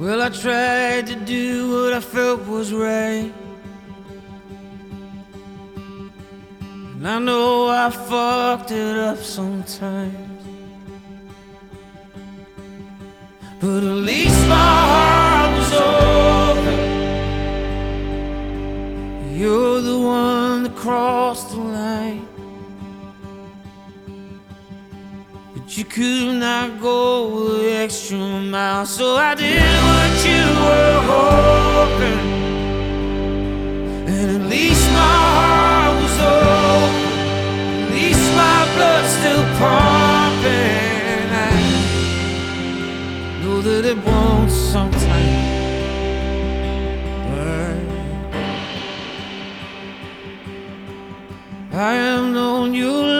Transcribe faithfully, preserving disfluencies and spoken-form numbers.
Well, I tried to do what I felt was right, and I know I fucked it up sometimes, but at least my heart was open. You're the one that crossed the line, but you could not go the extra mile, so I did what you were hoping, and at least my heart was open. At least my blood's still pumping. I know that it won't sometimes, but I have known you